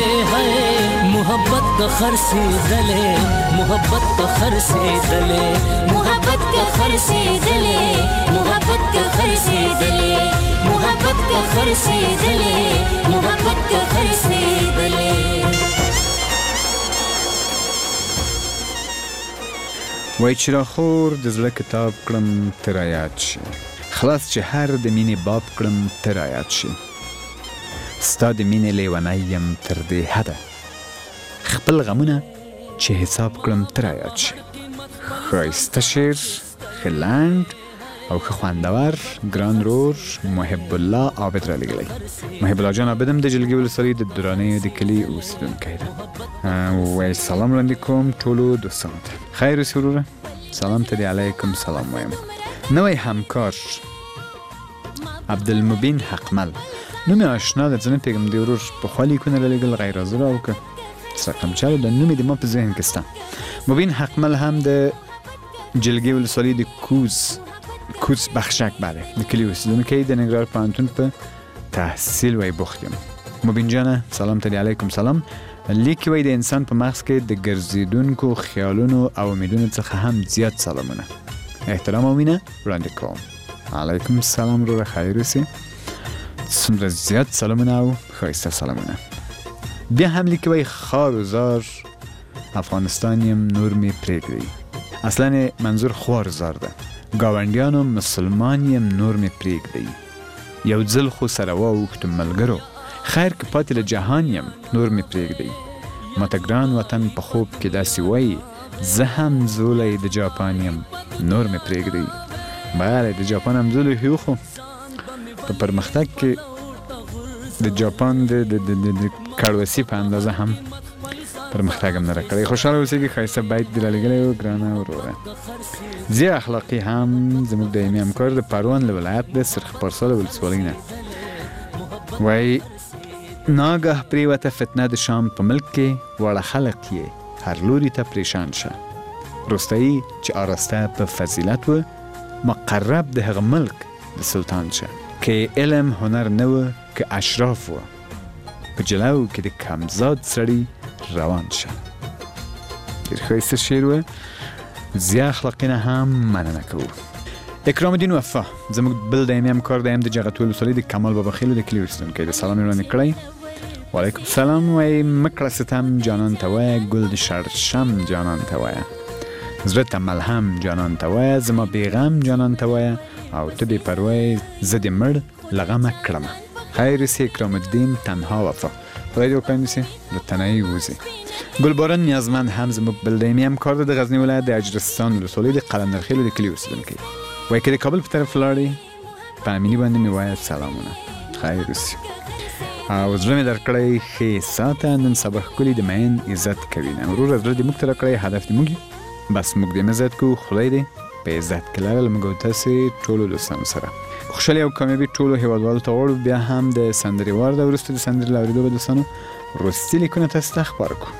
محبت کا خرڅېدلې محبت کا خرڅېدلې محبت کا خرڅېدلې محبت کا خرڅېدلې محبت کا خرڅېدلې محبت کا خرڅېدلې وای چې راخور د زړه کتاب کړم ته رایاد شي خلاص چې هر د مینې باب کړم ته رایاد شي ستا د مینې لیونی یم تر دې حده خپل غمونه چې حساب کړم تر یاد شي. ښایسته شعر، ښه لنډ او ښه خوندور، ګران رور محب الله عابد را لګلی. محب الله جان عابد هم د جلګې ولسوالۍ د درانیو د کلي اوسېدونکی ده. وایي سلام وړاندې کوم ټولو دوستانو ته. خیر اوسې وروره، سلام ته دې علیکم سلام وایم. نوی همکار عبدالمبین حقمل، نوم آشنا ده، زه نه پوهېږم دې ورور پخوا لیکونه رالیږل غیر حاضره او که څه رقم چل ده، نوم یې د ما په ذهن کې شته. مبین حقمل هم د جلګې ولسوالۍ د کوز بخشک بله د کلي اوسېدونکی د ننګرهار پوهنتون په تحصیل وی بوخت یم. مبین جانه سلام ته دې علیکم سلام. لیکي وی د انسان په مغز کې د ګرځېدونکو خیالونو او امیدونو څخه هم زیات سلامونه، احترام او مینه وړاندې کوم. علیکم سلام وروره، خیر اوسې. څومره زیات سلامونه او ښایسته سلامونه. بیا هم لیکي وی خار و زار افغانستان یم نور مې پرېږدئ. اصلا منظور خوار زار ده. ګاونډیانو مسلمان یم نور مې پرېږدئ. یو ځل خو سره واوښتو ملګرو، خیر که پاتې له جهان یم نور مې پرېږدئ. ماته ګران وطن په خوب کې داسې وایي زه هم زولی د جاپان یم نور مې پرېږدئ. بله د جاپان هم زولی یو، خو په پرمختګ کې د جاپان د کړوسي په اندازه هم پرمختګ هم نه راکړی. خوشحاله اوسېږي. ښایسته بیت دې رالیږلی و ګرانه وروره. ضیا اخلاقي هم زموږ دایمي همکار د پروان له ولایت د سرخ پارسال ولسوالۍ نه وایي ناګه پرېوته فتنه د شام په ملک کې، واړه خلق یې هر لوري ته پریشان شه. روستایي چې آراسته په فضیلت و، مقرب د هغه ملک د سلطان شه. که علم هنر نه و که اشراف و، په جلو کې د کمزاد سړي روان شه. ډېر ښایسته شعر و. ضیا اخلاقي نه هم مننه کوو. اکرام الدین وفا زموږ بل دایمي همکار دی، هم د جغتو ولسوالۍ د کمال بابا خیلو د کلي اوسېدونکی د سلام یې وړاندې کړی. وعلیکم سلام. وایي مکړه ستم جانان ته وایه، ګل د شړشم جانان ته وایه، زړه ته ملهم جانان ته وایه، زما بېغم جانان ته وایه، او ته بې پروایې زه دې مړ له غمه کړمه. خیر اوسې اکرام الدین تنها وفا، خدای دې وکړی اوسې له تنهایي ووځې. ګلباران نیازمند هم زموږ بل دایمي همکار دی، د غزني ولایت د اجرستان ولسوالۍ د قلندرخیلو د کلي اوسېدونکی. وایي که د کابل په طرف لاړې په امیني باندې مې وایه سلامونه. خیر اوسې. او زړه مې درکړی ښې ساته، نن سبا ښکلي د مین عزت کوي نه. وروره زړه دې موږ ته راکړی، هدف دې موږ یو، بس موږ دې عزت کوو. خدای دې په عزت کې لرل موږ او تاسې ټولو دوستانو سره. خوشحالي او کامیابي ټولو هیوادوالو ته غواړو. بیا هم د سندرې وار ده، وروسته د سندرې له اورېدو به دوستانو وروستي لیکونه تاسو ته خپاره کړو.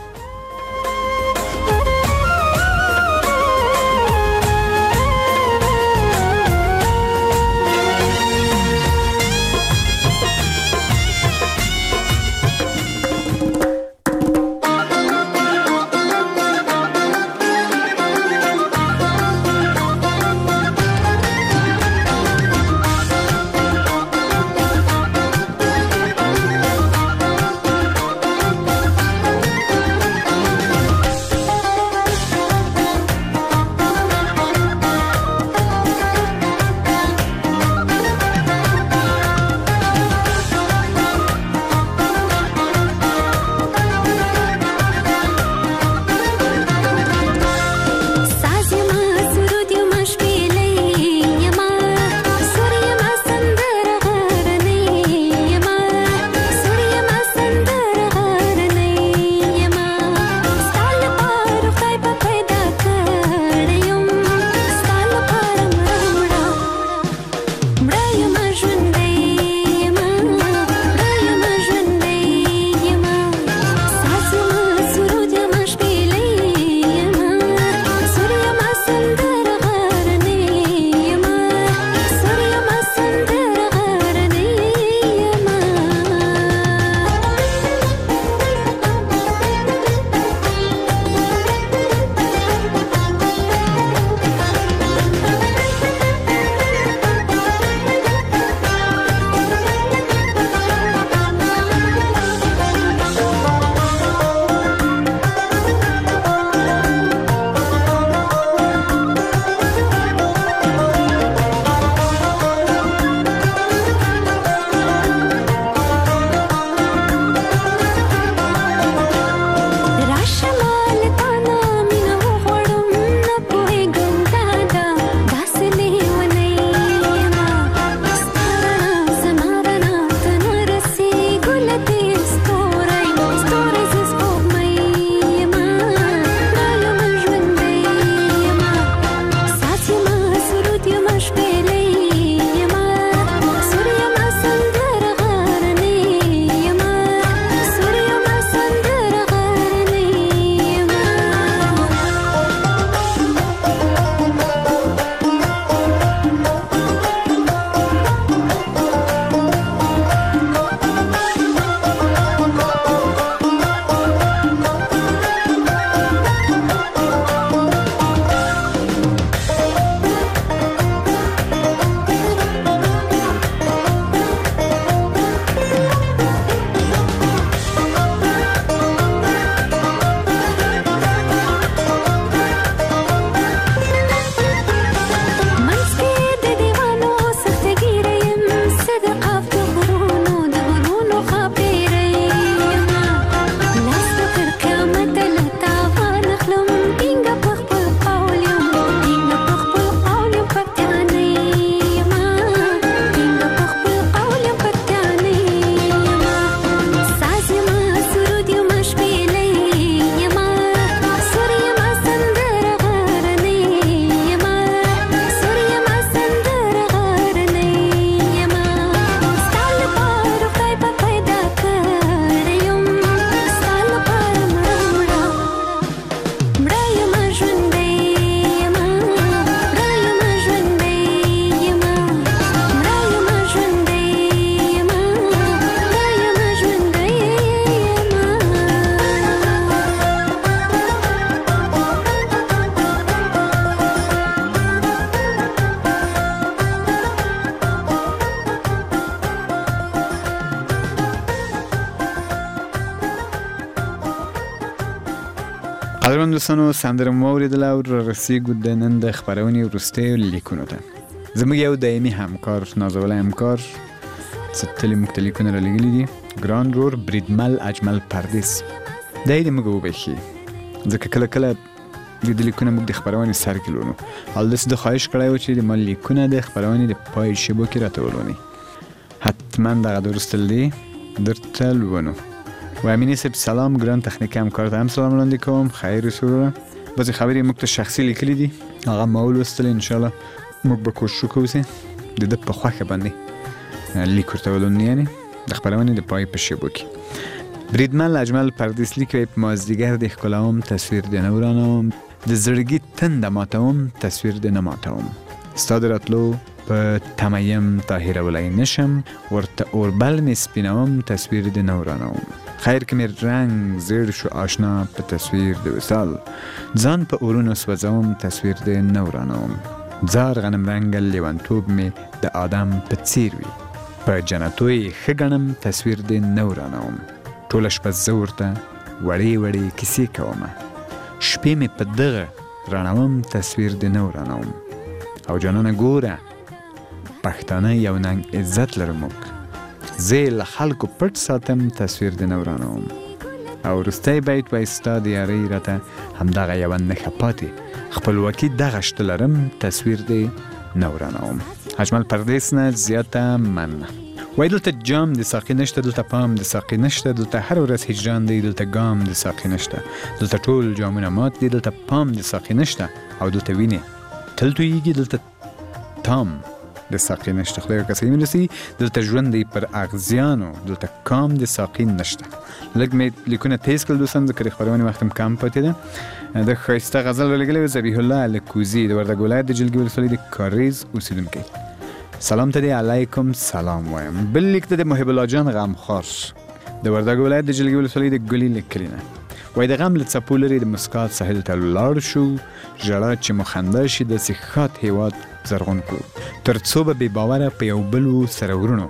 قدرمن دوستانو سندره مو اوریدله او رسیدو د نن د خبرونې وروستیو لیکونو ته. زموږ یو دایمي همکار نازولی همکار څه تلې موږ ته لیکونه رالیږلي دي. ګران رور بریدمل اجمل پردیس دی دې موږ وبخښي ځکه کله کله د لیکونه موږ د خبرونې سر کې لولو. هلداسې د خواهش کړی و چې د ما لیکونه د خبرونې د پای شبو کې راته ولولئ. حتما دغه درستل دی درته لولو. و امینی صاحب سلام. ګران تخنیک همکار ته هم سلام وړاندې کوم. خیر سروره. بعضې خبرې موږ ته شخصي لیکلي دي هغه ما ولوستلې. انشاءالله موږ به کوشش وکړو چې د ده په خوښه باندې لیک ورته ولولو، یعنې د خبرونې د پای په شبو کې. بریدمل اجمل پردیس لیکوي په مازدیګر د ښکلاوم تصویر د نه ورانوم، د زړګي تنده ماتوم تصویر د نه ماتوم، ستا د راتلو په تمه یم تا هېرولی نشم، ورته اوربل مې سپینوم تصویر د نه ورانوم. خیر که مې رنګ زیړ شو آشنا په تصویر د وصال، ځان په اورونو سوځوم تصویر د نه ورانوم. زار غنم رنګ لیونتوب مې د آدم په څیر وي، په جنتو یې ښه ګڼم تصویر د نه ورانوم. ټوله شپه زه ورته وړې وړې کیسې کومه، شپې مې په دغه رڼوم تصویر د نه ورانوم. او جانانه ګوره پښتانه یو ننګ عزت لرو موږ، زه یې له خلکو پټ ساتم تصویر د نه ورانوم. او وروستی بیت وایي ستا د یارۍ راته همدغه یوه نښه پاتې، خپلواکي دغه شته لرم تصویر د نه ورانوم. اجمل پردیس نه زیاته مننه. وای دلته جام د ساقي نشته، دلته پام د ساقي نشته، دلته هر ورځ هجران دی، دلته ګام د ساقي نشته، دلته ټول جامونه مات دي، دلته پام د ساقي نشته، او دلته وینې تل تویږي، دلته تام د ساقي نشته. خدای که صحیح مرسي. دلته ژوند دی پر اغزیانو، دلته کام د ساقي نشته. لږ مې لیکونه تیز کړل دوستان ځکه د خپرونې وخت هم کم پاتې ده. د ښایسته غزل رالیږلی و ذبیح الله الکوزي د وردګ ولایت د جلګې ولسوالۍ د کاریز اوسېدونکی. سلام ته دی علیکم سلام وایم. بل لیک ته د محب الله جان غمخوار د وردګ ولایت د جلګې ولسوالۍ د ګلي لیکلي نه. وای د غم له څپو لرې د مسکات ساحل ته ولاړ شو، ژړا چې مو خندا شي داسې ښاد هېواد زرغون کړو، تر څو به بې باوره په یو بل و سره ورونو،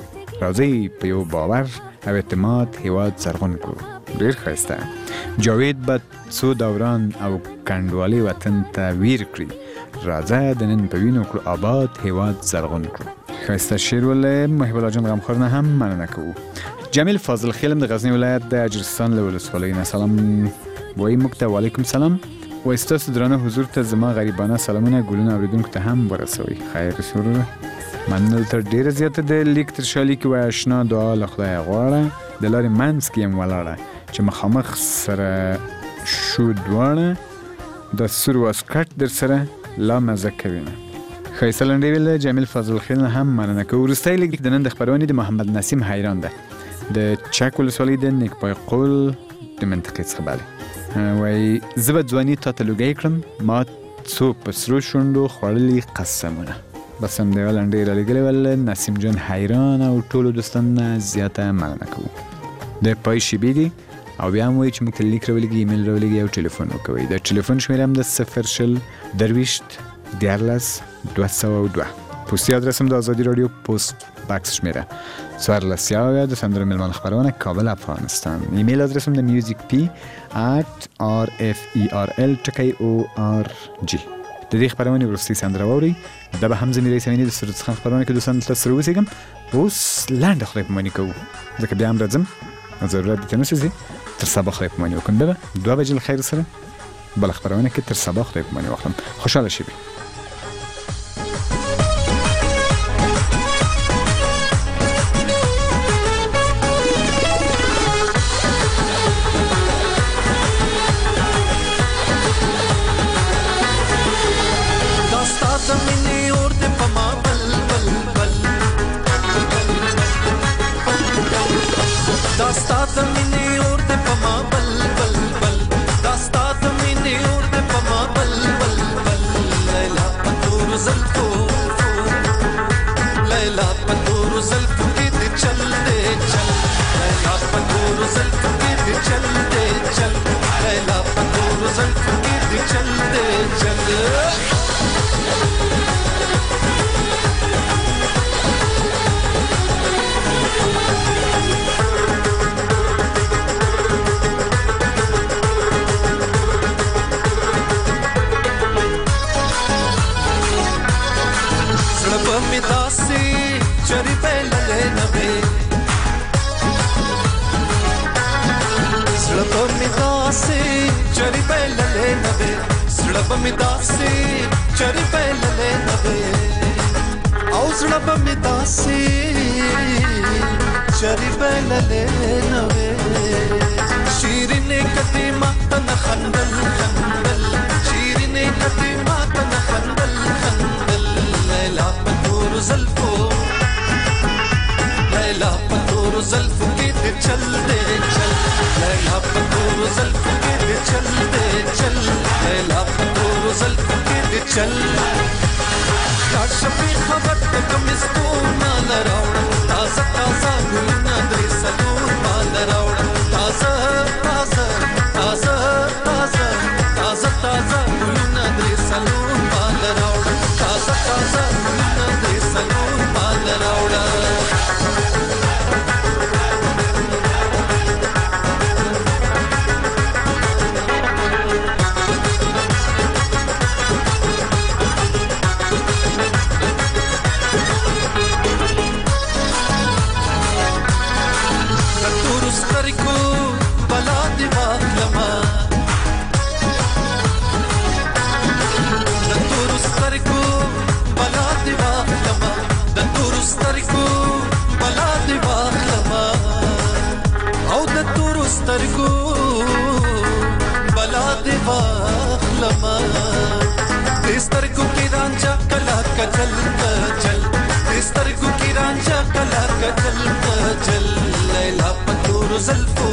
راځئ په یو باور او اعتماد هېواد زرغون کړو. ډېر ښایسته. جاوید به څو دوران او کنډوالې وطن ته ویر کړي، راځه د نن په وینو کړو آباد هېواد زرغون کړو. ښایسته شعر ولې محب الله جان غمخوار نه هم مننه کوو. جمیل فاضل خیلم د غزنی ولایت د اجرستان له ولسوالۍ نه سلام وایي موږ ته. وعلیکم سلام. وایي ستاسو درانه حضور ته زما غریبانه سلامونه ګلونه اورېدونکو ته هم ورسوئ. خیر سروره. مننه تر ډېره زیاته د لیک تر شا لیکي وایي اشنا دعا له خدایه غواړه، د لارې منځ کې یم ولاړه، چې مخامخ سره شو دواړه، د سور واسکټ در سره لا مزه کوینه. ښایسته لنډۍ ویله جمیل فاضل خیل نه هم مننه کوو. وروستی لیک د نن د خپرونې د محمد نسیم حیران ده د چک ولسوالۍ د نیکپای قول د منطقې څخه بله. وایي زه به ځواني تا ته لوګی کړم، ما څو په سرو شونډو خوړلي قسمونه. بس همدې یوه لنډۍ رالیږلې وله نسیم جان حیران او ټولو دوستانو نه زیاته مننه کوو. د پای شیبې دي او بیا هم وایي چې موږ ته لیک راولیږي، ایمیل راولیږي او ټلیفون وکوئ. د ټلیفون شمېره هم د 0 درویشت 14 202. پوستي ادرس هم د ازادي راډیو پوسټ باکس شمېره 14 د سندرو میلمانه خپرونه کابل افغانستان. ایمیل ادرس هم د music@rferl.org. د دې خپرونې وروستۍ سندره واورئ. دا به هم زه میرایس امیني د سرود څخه خپرونه کې دوستانو دلته سره اوسېږم. اوس لنډه خدای پاماني کوو ځکه بیا هم راځم، ضرورت دې ته نه سوځي. تر سبا خدای پاماني وکړم. بیا به 2 بجې له خیر سره بله خپرونه کې تر سبا خدای پاماني واخلم. خوشحاله شئ. चरी पहले नवे सड़प मिदासी चरी पहले नवे सड़प मिदासी चरी पहले नवे औ सड़प मिदासी चरी पहले नवे शीरिने कदीमा तन खंदल खंदल शीरिने कदीमा तन खंदल खंदल लैला पतूर ज़ल्फ़ो लैला पतूर ज़ल्फ़ो के दे चल दे चल लैला पतूर ज़ल्फ़ो के दे चल दे चल लैला पतूर ज़ल्फ़ो के दे चल काशफी खबर कमिस्तून माल रावण ताज़ा ताज़ा गुलना दे सलून माल रावण ताज़ा ताज़ा ताज़ा ताज़ा ताज़ा ताज़ा गुलना दे सलून माल रावण ताज़ा ताज़ा गुलना दे सलून माल रावण سترګو بلا دی واخلما سترګو کې رانجا کلا کجل کجل سترګو کې رانجا کلا کجل کجل لیلا پتور زلفو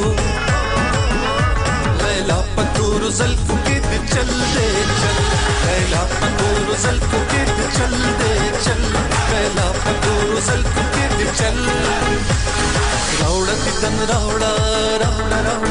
لیلا پتور زلفو کې چل دے چل لیلا پتور زلفو کې چل دے چل لیلا پتور زلفو کې چل راوړه دن راوړه راوړه